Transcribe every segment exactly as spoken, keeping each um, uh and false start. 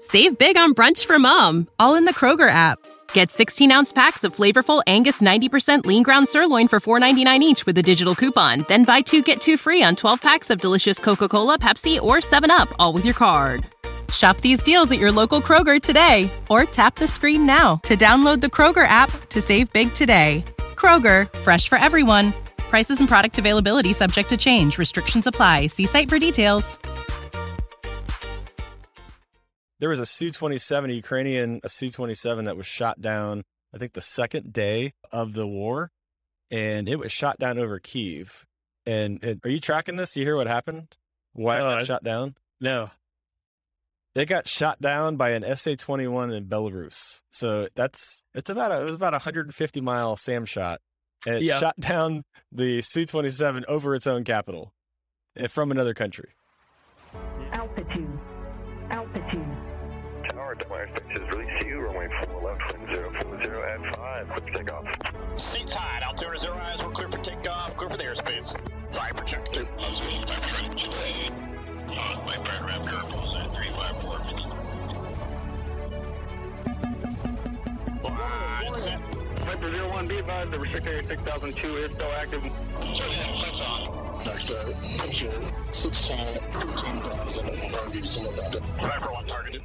Save big on brunch for mom, all in the Kroger app. Get sixteen-ounce packs of flavorful Angus ninety percent lean ground sirloin for four ninety-nine each with a digital coupon. Then buy two, get two free on twelve packs of delicious Coca-Cola, Pepsi, or seven up, all with your card. Shop these deals at your local Kroger today, or tap the screen now to download the Kroger app to save big today. Kroger, fresh for everyone. Prices and product availability subject to change. Restrictions apply. See site for details. There was a S U twenty-seven, a Ukrainian S U twenty-seven that was shot down, I think the second day of the war, and it was shot down over Kyiv. And it, are you tracking this? You hear what happened? Why it Uh, got shot down? No. It got shot down by an S A twenty-one in Belarus. So that's it's about a, it was about a one hundred fifty mile SAM shot. And it Yeah. shot down the S U twenty-seven over its own capital eh, from another country. Altitude. Altitude. Tower, Atlanta six is release to you, runway four left, wind zero four zero at five, clear for takeoff. Seats high, altimeter zero eyes, we're clear for takeoff, clear for the airspace. Viper check two. I was waiting for Viper today. Uh, my brand ramp curve was at three five four. Line set. Viper zero one, be advised, the restricted area six thousand two is still active. Lights on. Next, uh, picture sixteen, fifteen thousand, I'll give you some of that. Viper one targeted.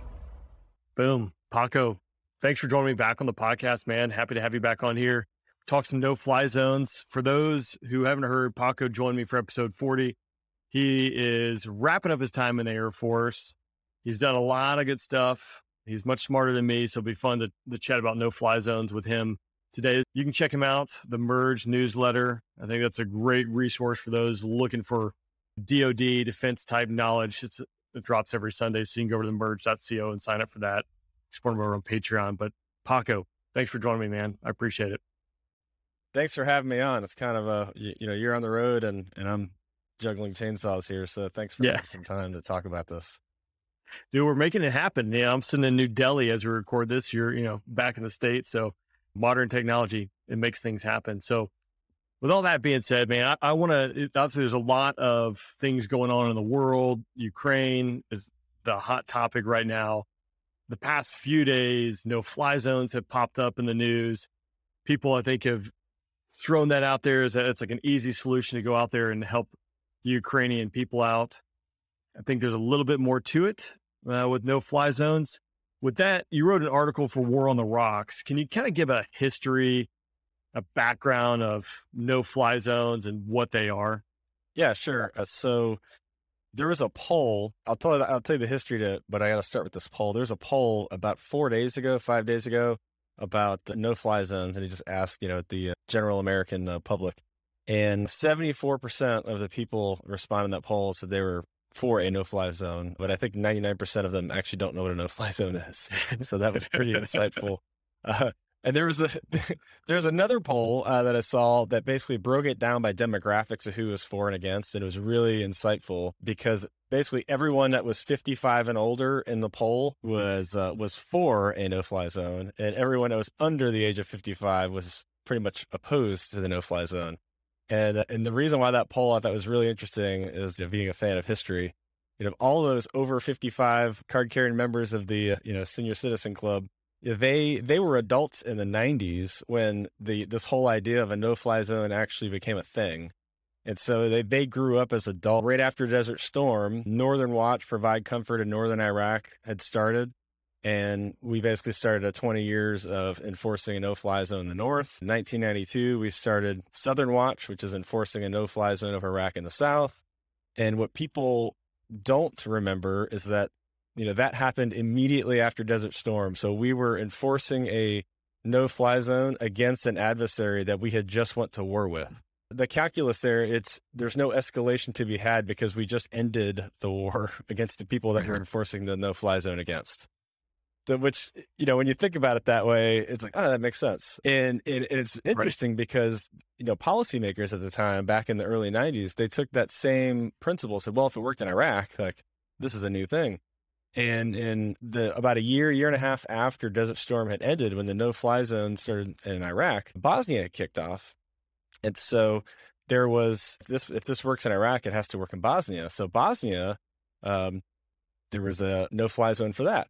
Boom. Paco, thanks for joining me back on the podcast, man. Happy to have you back on here. Talk some no-fly zones. For those who haven't heard, Paco joined me for episode forty. He is wrapping up his time in the Air Force. He's done a lot of good stuff. He's much smarter than me, so it'll be fun to, to chat about no-fly zones with him today. You can check him out, the Merge newsletter. I think that's a great resource for those looking for D O D defense-type knowledge. It's, it drops every Sunday, so you can go over to the merge dot co and sign up for that. Support him over on Patreon. But Paco, thanks for joining me, man. I appreciate it. Thanks for having me on. It's kind of a, you, you know, you're on the road and, and I'm juggling chainsaws here. So thanks for Yeah. taking some time to talk about this. Dude, we're making it happen. Yeah, I'm sitting in New Delhi as we record this. You're, you know, back in the States. So modern technology, it makes things happen. So with all that being said, man, I, I want to, obviously there's a lot of things going on in the world. Ukraine is the hot topic right now. The past few days, no-fly zones have popped up in the news. People, I think, have thrown that out there as a, it's like an easy solution to go out there and help the Ukrainian people out. I think there's a little bit more to it uh, with no-fly zones. With that, you wrote an article for War on the Rocks. Can you kind of give a history, a background of no-fly zones and what they are? Yeah, sure. Uh, so there was a poll. I'll tell you. I'll tell you the history to it, but I got to start with this poll. There's a poll about four days ago, five days ago, about no-fly zones, and he just asked, you know, the uh, general American uh, public, and seventy-four percent of the people responding to that poll said they were for a no-fly zone, but I think ninety-nine percent of them actually don't know what a no-fly zone is. So that was pretty insightful. Uh, and there was a there's another poll uh, that I saw that basically broke it down by demographics of who was for and against, and it was really insightful because basically everyone that was fifty-five and older in the poll was uh, was for a no-fly zone, and everyone that was under the age of fifty-five was pretty much opposed to the no-fly zone. And uh, and the reason why that poll I thought was really interesting is, you know, being a fan of history, you know, all those over fifty-five card-carrying members of the uh, you know Senior Citizen Club, they they were adults in the nineties when the this whole idea of a no-fly zone actually became a thing. And so they, they grew up as adults. Right after Desert Storm, Northern Watch, Provide Comfort in Northern Iraq had started. And we basically started a twenty years of enforcing a no-fly zone in the north. In nineteen ninety-two, we started Southern Watch, which is enforcing a no-fly zone of Iraq in the south. And what people don't remember is that, you know, that happened immediately after Desert Storm. So we were enforcing a no-fly zone against an adversary that we had just went to war with. The calculus there, it's there's no escalation to be had because we just ended the war against the people that we're enforcing the no-fly zone against. So, which, you know, when you think about it that way, it's like, oh, that makes sense. And, and, and it's interesting because, you know, policymakers at the time, back in the early nineties, they took that same principle, said, well, if it worked in Iraq, like, this is a new thing. And in the about a year, year and a half after Desert Storm had ended, when the no-fly zone started in Iraq, Bosnia had kicked off. And so there was this, if this works in Iraq, it has to work in Bosnia. So Bosnia, um, there was a no-fly zone for that.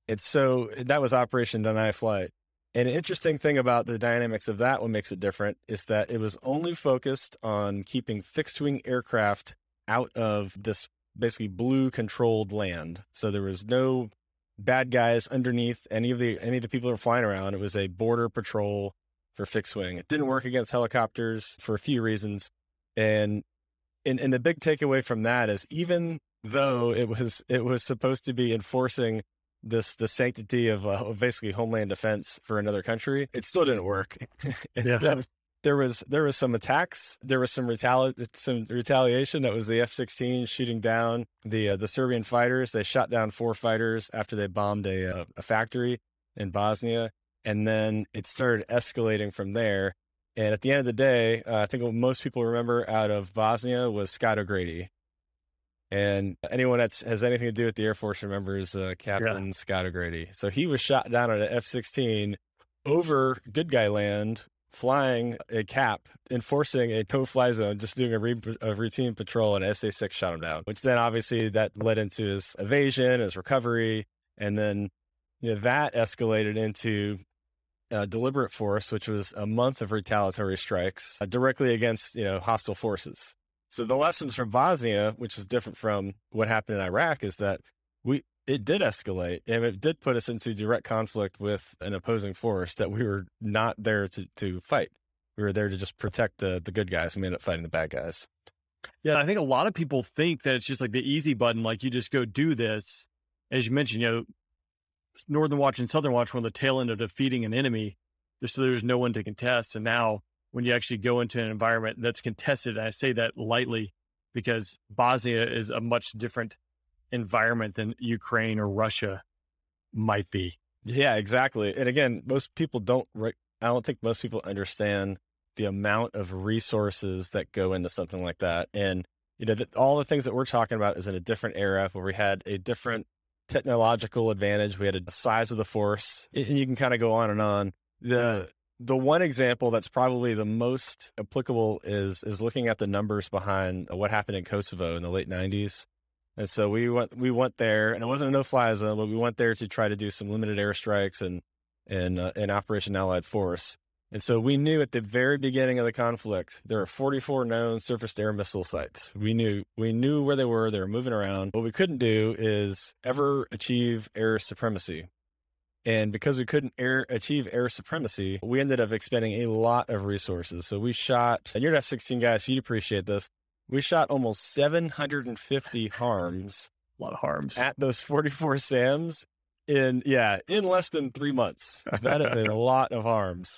And so that was Operation Deny Flight. And an interesting thing about the dynamics of that, what makes it different, is that it was only focused on keeping fixed-wing aircraft out of this basically blue-controlled land. So there was no bad guys underneath any of the any of the people who were flying around. It was a border patrol for fixed-wing. It didn't work against helicopters for a few reasons. And, and and the big takeaway from that is even though it was it was supposed to be enforcing this the sanctity of uh, basically homeland defense for another country, it still didn't work. Yeah. There was there was some attacks. There was some retali- some retaliation. That was the F sixteen shooting down the uh, the Serbian fighters. They shot down four fighters after they bombed a uh, a factory in Bosnia, and then it started escalating from there. And at the end of the day, uh, I think what most people remember out of Bosnia was Scott O'Grady. And anyone that has anything to do with the Air Force remembers uh, Captain yeah. Scott O'Grady. So he was shot down on an F sixteen over good guy land, flying a cap, enforcing a no-fly zone, just doing a, re- a routine patrol, and S A six shot him down, which then obviously that led into his evasion, his recovery, and then you know that escalated into uh, deliberate force, which was a month of retaliatory strikes uh, directly against you know hostile forces. So the lessons from Bosnia, which is different from what happened in Iraq, is that we it did escalate, and it did put us into direct conflict with an opposing force that we were not there to, to fight. We were there to just protect the, the good guys, and we ended up fighting the bad guys. Yeah, I think a lot of people think that it's just like the easy button, like you just go do this. As you mentioned, you know, Northern Watch and Southern Watch were on the tail end of defeating an enemy, just so there's no one to contest. And now when you actually go into an environment that's contested, and I say that lightly because Bosnia is a much different environment than Ukraine or Russia might be. Yeah, exactly. And again, most people don't, I don't think most people understand the amount of resources that go into something like that. And, you know, the, all the things that we're talking about is in a different era where we had a different technological advantage. We had a size of the force, and you can kind of go on and on. The, The one example that's probably the most applicable is is looking at the numbers behind what happened in Kosovo in the late nineties. And so we went we went there, and it wasn't a no-fly zone, but we went there to try to do some limited airstrikes and and uh, in Operation Allied Force. And so we knew at the very beginning of the conflict there were forty-four known surface-to-air missile sites. We knew we knew where they were. They were moving around. What we couldn't do is ever achieve air supremacy. And because we couldn't air, achieve air supremacy, we ended up expending a lot of resources. So we shot, and you're an F sixteen guy, so you'd appreciate this. We shot almost seven hundred fifty harms. A lot of harms. At those forty-four SAMs in, yeah, in less than three months. That is a lot of harms.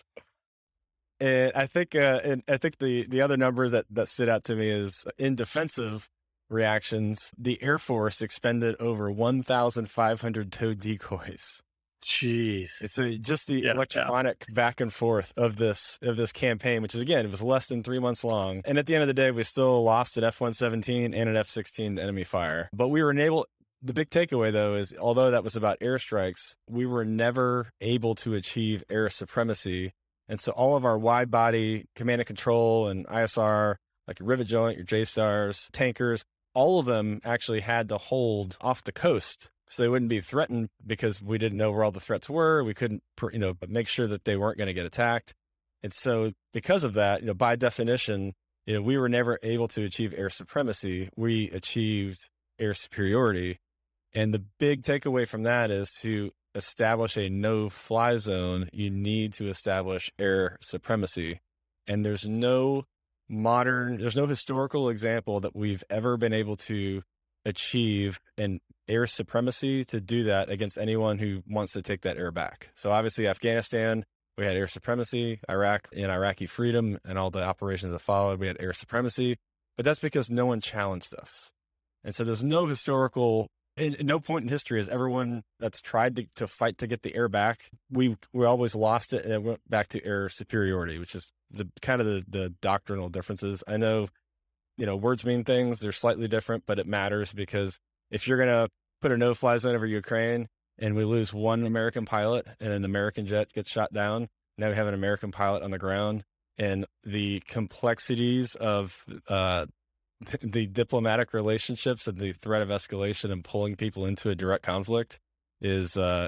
And I think, uh, and I think the, the other number that, that stood out to me is in defensive reactions, the Air Force expended over one thousand five hundred tow decoys. Jeez. It's a, just the yeah, electronic yeah. back and forth of this of this campaign, which is, again, it was less than three months long. And at the end of the day, we still lost an F one seventeen and an F sixteen to enemy fire. But we were able, the big takeaway, though, is although that was about airstrikes, we were never able to achieve air supremacy. And so all of our wide body command and control and I S R, like your Rivet Joint, your J-Stars, tankers, all of them actually had to hold off the coast. So they wouldn't be threatened because we didn't know where all the threats were. We couldn't, you know, make sure that they weren't going to get attacked. And so because of that, you know, by definition, you know, we were never able to achieve air supremacy. We achieved air superiority. And the big takeaway from that is to establish a no-fly zone, you need to establish air supremacy. And there's no modern, there's no historical example that we've ever been able to achieve an air supremacy to do that against anyone who wants to take that air back. So obviously Afghanistan, we had air supremacy. Iraq and Iraqi freedom and all the operations that followed, we had air supremacy. But that's because no one challenged us. And so there's no historical, in, in no point in history has everyone that's tried to, to fight to get the air back, we we always lost it, and it went back to air superiority, which is the kind of the, the doctrinal differences. I know, you know, words mean things. They're slightly different, but it matters because if you're going to put a no-fly zone over Ukraine and we lose one American pilot and an American jet gets shot down, now we have an American pilot on the ground, and the complexities of uh, the diplomatic relationships and the threat of escalation and pulling people into a direct conflict is uh,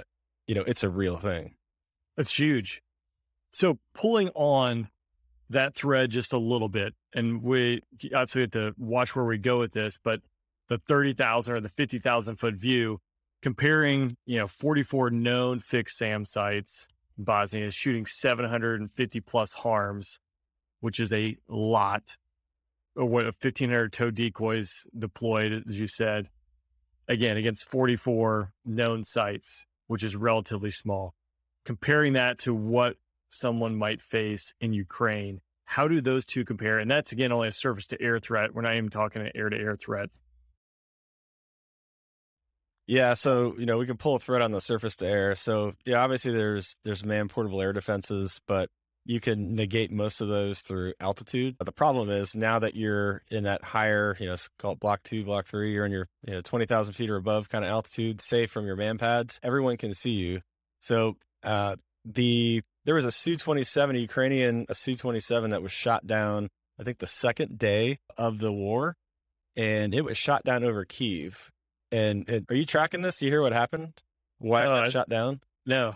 you know, it's a real thing. That's huge. So pulling on that thread just a little bit, and we obviously have to watch where we go with this, but the thirty thousand or the fifty thousand foot view, comparing, you know, forty-four known fixed SAM sites, Bosnia is shooting seven hundred fifty plus harms, which is a lot. Or what, fifteen hundred tow decoys deployed, as you said, again, against forty-four known sites, which is relatively small. Comparing that to what someone might face in Ukraine, how do those two compare? And that's, again, only a surface to air threat. We're not even talking an air to air threat. Yeah, so, you know, we can pull a thread on the surface to air. So, yeah, obviously there's there's man-portable air defenses, but you can negate most of those through altitude. But the problem is now that you're in that higher, you know, it's called block two, block three, you're in your, you know, twenty thousand feet or above kind of altitude, safe from your man pads, everyone can see you. So uh, the there was a S U twenty-seven, a Ukrainian, a S U twenty-seven that was shot down, I think the second day of the war, and it was shot down over Kyiv. And, and are you tracking this? You hear what happened? Why No, it got I- shot down? No.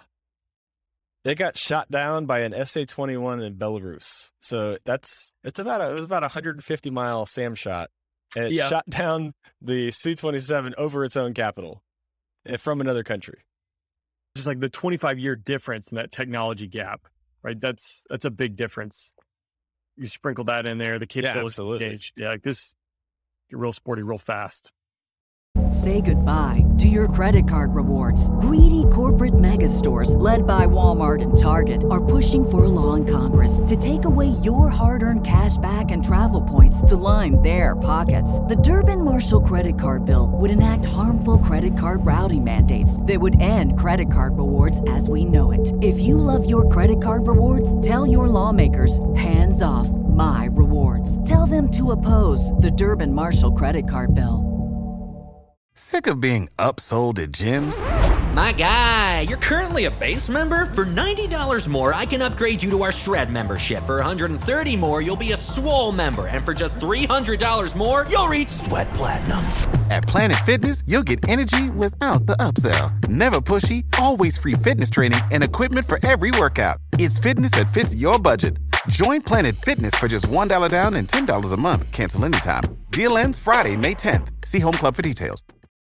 They got shot down by an S A twenty-one in Belarus. So that's it's about a, it was about a one hundred fifty mile SAM shot, and it Yeah. shot down the S U twenty-seven over its own capital eh, from another country. Just like the twenty-five year difference in that technology gap, right? That's that's a big difference. You sprinkle that in there, the capability absolutely. engaged. Yeah, like this, get real sporty, real fast. Say goodbye to your credit card rewards. Greedy corporate mega stores, led by Walmart and Target, are pushing for a law in Congress to take away your hard-earned cash back and travel points to line their pockets. The Durbin-Marshall credit card bill would enact harmful credit card routing mandates that would end credit card rewards as we know it. If you love your credit card rewards, tell your lawmakers, hands off my rewards. Tell them to oppose the Durbin-Marshall credit card bill. Sick of being upsold at gyms? My guy, you're currently a base member? For ninety dollars more, I can upgrade you to our Shred membership. For one hundred thirty dollars more, you'll be a Swole member. And for just three hundred dollars more, you'll reach Sweat Platinum. At Planet Fitness, you'll get energy without the upsell. Never pushy, always free fitness training and equipment for every workout. It's fitness that fits your budget. Join Planet Fitness for just one dollar down and ten dollars a month. Cancel anytime. Deal ends Friday, May tenth. See Home Club for details.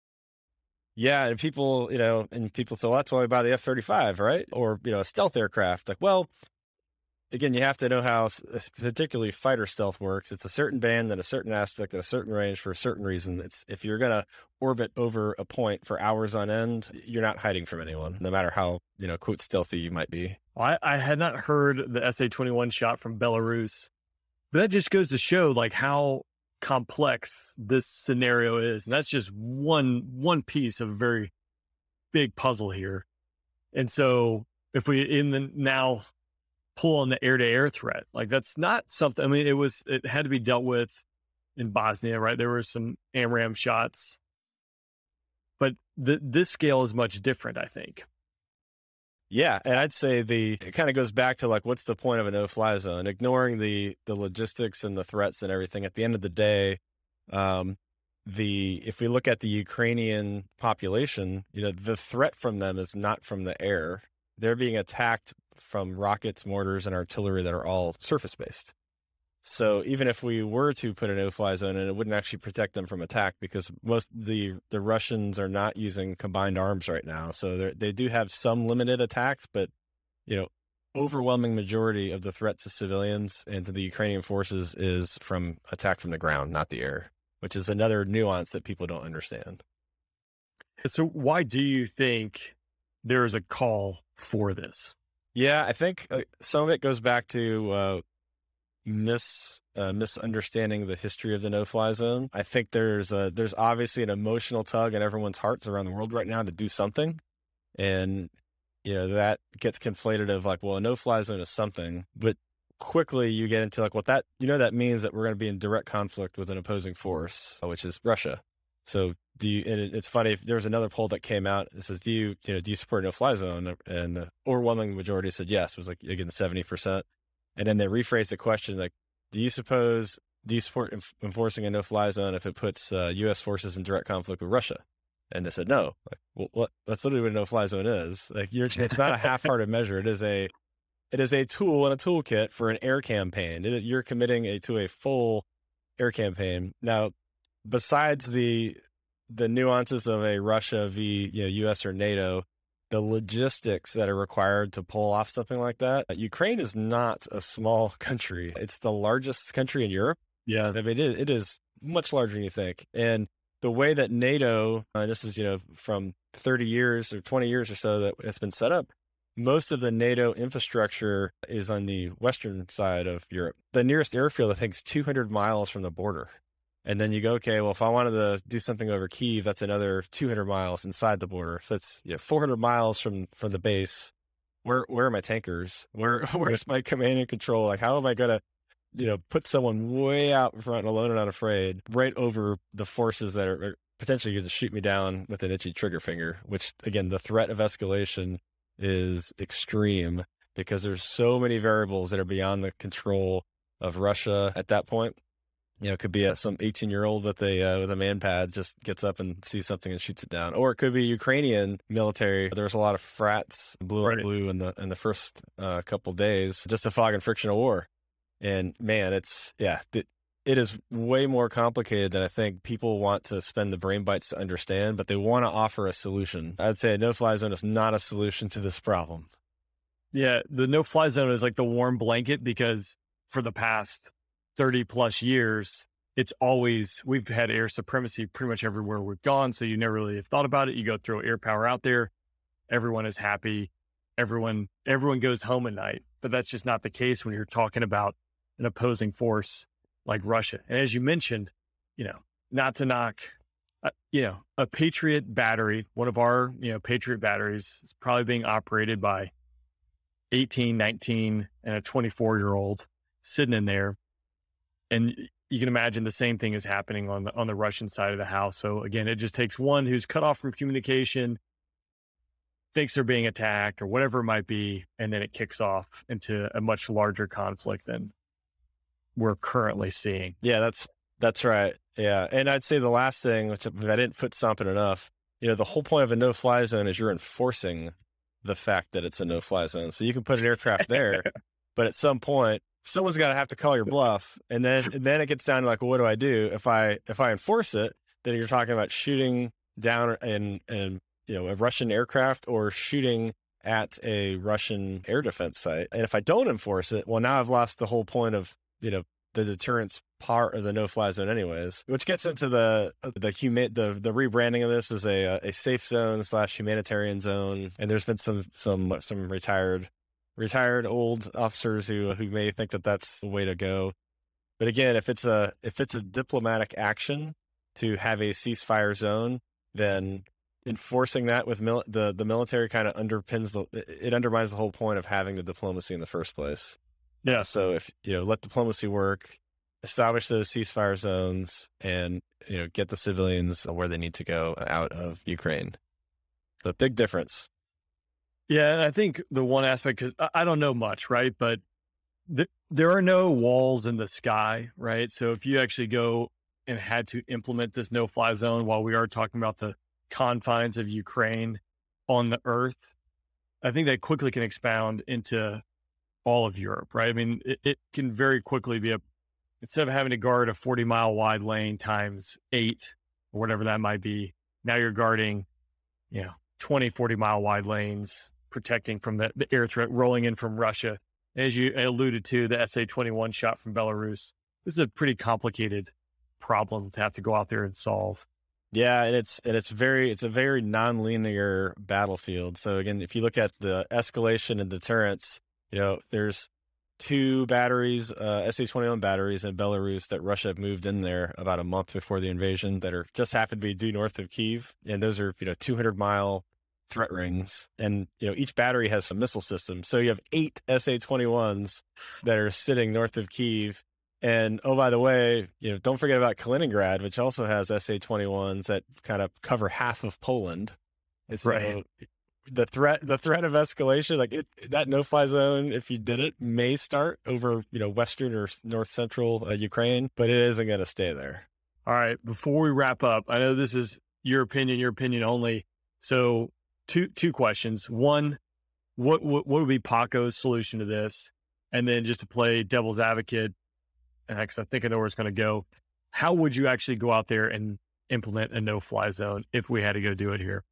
Yeah, and people, you know, and people say, well, that's why we buy the F thirty-five, right? Or, you know, a stealth aircraft. Like, well, again, you have to know how s- particularly fighter stealth works. It's a certain band and a certain aspect at a certain range for a certain reason. It's if you're going to orbit over a point for hours on end, you're not hiding from anyone, no matter how, you know, quote, stealthy you might be. I, I had not heard the S A twenty-one shot from Belarus, but that just goes to show like how complex this scenario is. And that's just one, one piece of a very big puzzle here. And so if we in the now pull on the air to air threat, like that's not something, I mean, it was, it had to be dealt with in Bosnia, right? There were some AMRAAM shots, but the, this scale is much different, I think. Yeah, and I'd say the it kind of goes back to like what's the point of a no-fly zone? Ignoring the the logistics and the threats and everything. At the end of the day, um, the if we look at the Ukrainian population, you know, the threat from them is not from the air. They're being attacked from rockets, mortars, and artillery that are all surface-based. So even if we were to put a no-fly zone in, it wouldn't actually protect them from attack because most the the Russians are not using combined arms right now. So they do have some limited attacks, but you know, overwhelming majority of the threat to civilians and to the Ukrainian forces is from attack from the ground, not the air, which is another nuance that people don't understand. So why do you think there is a call for this? Yeah, I think uh, some of it goes back to uh, mis uh, misunderstanding the history of the no-fly zone. I think there's a, there's obviously an emotional tug in everyone's hearts around the world right now to do something, and you know that gets conflated of like, well, a no-fly zone is something, but quickly you get into like, well, that you know that means that we're going to be in direct conflict with an opposing force, which is Russia. So do you? And it, it's funny. If there was another poll that came out that says, "Do you, you know, do you support no-fly zone?" And the overwhelming majority said yes. It was like again seventy percent. And then they rephrased the question like, "Do you suppose? Do you support enf- enforcing a no-fly zone if it puts uh, U S forces in direct conflict with Russia?" And they said, no, like, well, what, that's literally what a no-fly zone is. Like, you're, it's not a half-hearted measure. It is a, it is a tool and a toolkit for an air campaign. It, you're committing a, to a full air campaign. Now, besides the, the nuances of a Russia v. you know, U S or NATO, the logistics that are required to pull off something like that, Ukraine is not a small country. It's the largest country in Europe. Yeah. I mean, it, it is much larger than you think. And the way that NATO, uh, this is, you know, from thirty years or twenty years or so that it's been set up, most of the NATO infrastructure is on the western side of Europe. The nearest airfield, I think, is two hundred miles from the border. And then you go, okay, well, if I wanted to do something over Kyiv, that's another two hundred miles inside the border. So it's, you know, four hundred miles from, from the base. Where where are my tankers? Where Where's my command and control? Like, how am I going to, you know, put someone way out in front, alone and unafraid, right over the forces that are potentially going to shoot me down with an itchy trigger finger, which, again, the threat of escalation is extreme because there's so many variables that are beyond the control of Russia at that point. You know, it could be a, some eighteen-year-old with a uh, with a man pad just gets up and sees something and shoots it down, or it could be Ukrainian military. There was a lot of frats, blue on blue, in the in the first uh, couple days, just a fog and friction of war. And man, it's yeah, it, it is way more complicated than I think people want to spend the brain bites to understand. But they want to offer a solution. I'd say a no-fly zone is not a solution to this problem. Yeah, the no-fly zone is like the warm blanket because for the past thirty plus years, it's always, we've had air supremacy pretty much everywhere we've gone. So you never really have thought about it. You go throw air power out there. Everyone is happy. Everyone, everyone goes home at night, but that's just not the case when you're talking about an opposing force like Russia. And as you mentioned, you know, not to knock, uh, you know, a Patriot battery, one of our, you know, Patriot batteries is probably being operated by eighteen, nineteen and a twenty-four year old sitting in there. And you can imagine the same thing is happening on the on the Russian side of the house. So again, it just takes one who's cut off from communication, thinks they're being attacked or whatever it might be, and then it kicks off into a much larger conflict than we're currently seeing. Yeah, that's that's right. Yeah, and I'd say the last thing, which I didn't foot stomp it enough, you know, the whole point of a no-fly zone is you're enforcing the fact that it's a no-fly zone. So you can put an aircraft there, but at some point, someone's got to have to call your bluff, and then and then it gets down to like, well, what do I do if I if I enforce it? Then you're talking about shooting down and and you know a Russian aircraft or shooting at a Russian air defense site. And if I don't enforce it, well, now I've lost the whole point of you know the deterrence part of the no-fly zone, anyways. Which gets into the the huma- the the rebranding of this as a a safe zone slash humanitarian zone. And there's been some some some retired. retired old officers who who may think that that's the way to go. But again, if it's a if it's a diplomatic action to have a ceasefire zone, then enforcing that with mil- the the military kind of underpins the it undermines the whole point of having the diplomacy in the first place. Yeah. So if you know let diplomacy work, establish those ceasefire zones, and you know get the civilians where they need to go out of Ukraine. The big difference. Yeah, and I think the one aspect, because I don't know much, right? But th- there are no walls in the sky, right? So if you actually go and had to implement this no-fly zone while we are talking about the confines of Ukraine on the earth, I think that quickly can expound into all of Europe, right? I mean, it, it can very quickly be a, instead of having to guard a forty mile wide lane times eight or whatever that might be, now you're guarding, you know, twenty, forty mile wide lanes, protecting from the, the air threat rolling in from Russia. As you alluded to, the S A twenty-one shot from Belarus. This is a pretty complicated problem to have to go out there and solve. Yeah, and it's and it's very it's a very non-linear battlefield. So again, if you look at the escalation and deterrence, you know, there's two batteries, uh, S A twenty-one batteries in Belarus that Russia moved in there about a month before the invasion that are just happen to be due north of Kyiv, and those are you know two hundred mile threat rings, and you know each battery has a missile system. So you have eight S A twenty-ones that are sitting north of Kyiv. And oh, by the way, you know, don't forget about Kaliningrad, which also has S A twenty-ones that kind of cover half of Poland. It's right. Uh, the threat, the threat of escalation, like it, that no-fly zone, if you did it, may start over, you know, western or north central uh, Ukraine, but it isn't going to stay there. All right. Before we wrap up, I know this is your opinion, your opinion only. So two two questions. One, what what, what would be Paco's solution to this? And then just to play devil's advocate, because I think I know where it's going to go. How would you actually go out there and implement a no-fly zone if we had to go do it here?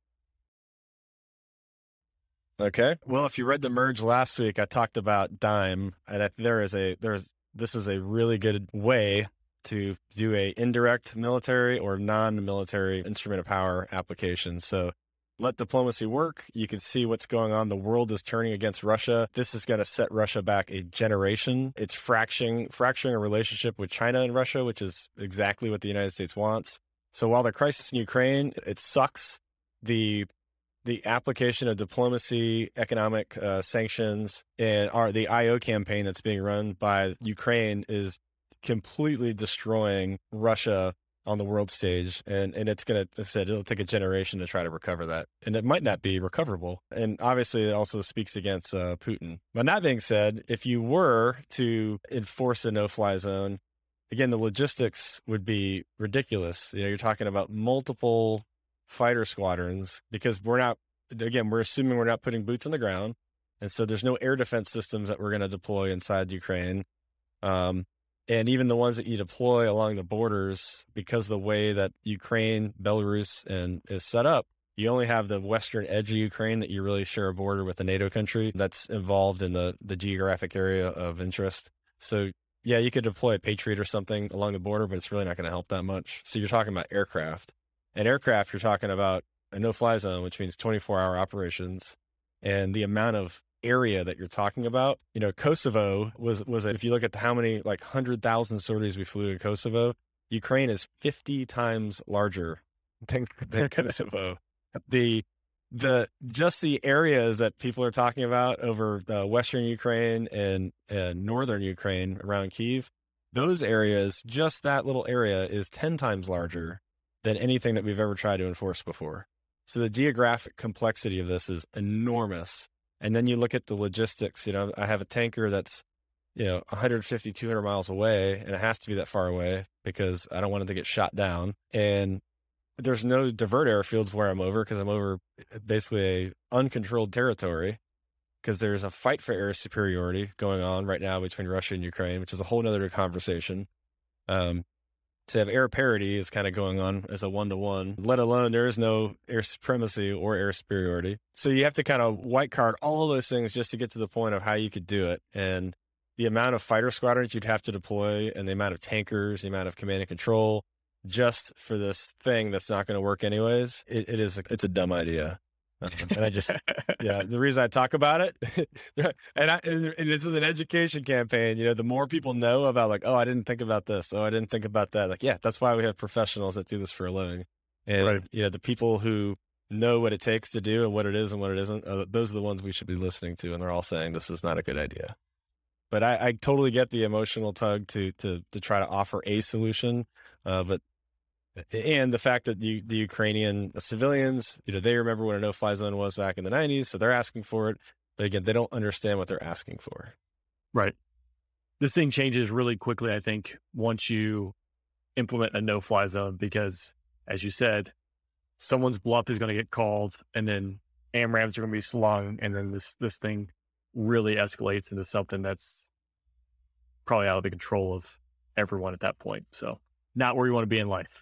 Okay. Well, if you read the merge last week, I talked about DIME, and I, there is a there's this is a really good way to do a indirect military or non-military instrument of power application. So let diplomacy work. You can see what's going on. The world is turning against Russia. This is going to set Russia back a generation. It's fracturing fracturing a relationship with China and Russia, which is exactly what the United States wants. So while the crisis in Ukraine, it sucks. The The application of diplomacy, economic uh, sanctions, and our, the I O campaign that's being run by Ukraine is completely destroying Russia on the world stage. And, and it's going to, as I said, it'll take a generation to try to recover that. And it might not be recoverable. And obviously, it also speaks against uh, Putin. But that being said, if you were to enforce a no-fly zone, again, the logistics would be ridiculous. You know, you're talking about multiple fighter squadrons, because we're not, again, we're assuming we're not putting boots on the ground. And so there's no air defense systems that we're going to deploy inside Ukraine. Um, and even the ones that you deploy along the borders, because the way that Ukraine, Belarus, and is set up, you only have the western edge of Ukraine that you really share a border with a NATO country that's involved in the, the geographic area of interest. So yeah, you could deploy a Patriot or something along the border, but it's really not going to help that much. So you're talking about aircraft. And aircraft, you're talking about a no-fly zone, which means twenty-four hour operations. And the amount of area that you're talking about, you know, Kosovo was, was if you look at how many, like one hundred thousand sorties we flew in Kosovo, Ukraine is fifty times larger than, than Kosovo. The, the, just the areas that people are talking about over uh, Western Ukraine and, and Northern Ukraine around Kyiv, those areas, just that little area is ten times larger than anything that we've ever tried to enforce before. So the geographic complexity of this is enormous. And then you look at the logistics. You know, I have a tanker that's, you know, one hundred fifty, two hundred miles away, and it has to be that far away because I don't want it to get shot down. And there's no divert airfields where I'm over, because I'm over basically a uncontrolled territory, because there's a fight for air superiority going on right now between Russia and Ukraine, which is a whole nother conversation. Um, To have air parity is kind of going on as a one-to-one, let alone there is no air supremacy or air superiority. So you have to kind of white card all of those things just to get to the point of how you could do it. And the amount of fighter squadrons you'd have to deploy, and the amount of tankers, the amount of command and control, just for this thing that's not going to work anyways, it, it is, a, it's a dumb idea. And I just, yeah, the reason I talk about it, and, I, and this is an education campaign, you know, the more people know about, like, oh, I didn't think about this. Oh, I didn't think about that. Like, yeah, that's why we have professionals that do this for a living. And, right. you know, the people who know what it takes to do and what it is and what it isn't, uh, those are the ones we should be listening to. And they're all saying this is not a good idea. But I, I totally get the emotional tug to, to, to try to offer a solution. Uh, but, and the fact that the, the Ukrainian civilians, you know, they remember what a no-fly zone was back in the nineties, so they're asking for it. But again, they don't understand what they're asking for. Right. This thing changes really quickly, I think, once you implement a no-fly zone, because, as you said, someone's bluff is going to get called, and then AMRAAMs are going to be slung, and then this this thing really escalates into something that's probably out of the control of everyone at that point. So not where you want to be in life.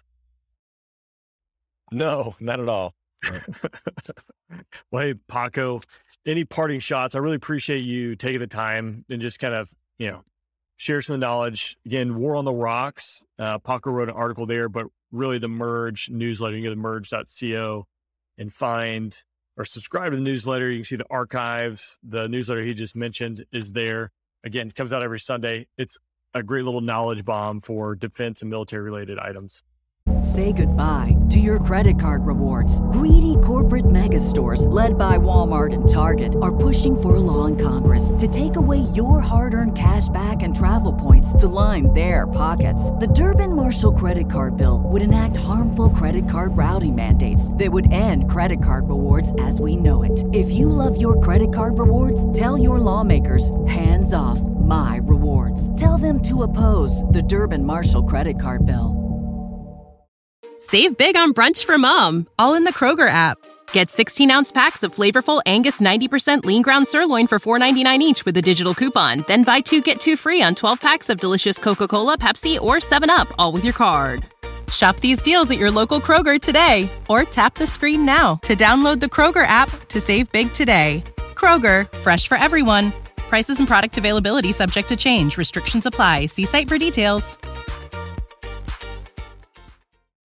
No, not at all. Well, hey, Paco, any parting shots? I really appreciate you taking the time and just kind of, you know, share some knowledge. Again, War on the Rocks. Uh, Paco wrote an article there, but really the Merge newsletter, you can go to merge dot co and find or subscribe to the newsletter. You can see the archives. The newsletter he just mentioned is there. Again, it comes out every Sunday. It's a great little knowledge bomb for defense and military related items. Say goodbye to your credit card rewards. Greedy corporate mega stores, led by Walmart and Target, are pushing for a law in Congress to take away your hard-earned cash back and travel points to line their pockets. The Durbin-Marshall credit card bill would enact harmful credit card routing mandates that would end credit card rewards as we know it. If you love your credit card rewards, tell your lawmakers, hands off my rewards. Tell them to oppose the Durbin-Marshall credit card bill. Save big on brunch for mom, all in the Kroger app. Get sixteen-ounce packs of flavorful Angus ninety percent lean ground sirloin for four ninety-nine each with a digital coupon. Then buy two, get two free on twelve packs of delicious Coca-Cola, Pepsi, or seven up, all with your card. Shop these deals at your local Kroger today, or tap the screen now to download the Kroger app to save big today. Kroger, fresh for everyone. Prices and product availability subject to change. Restrictions apply. See site for details.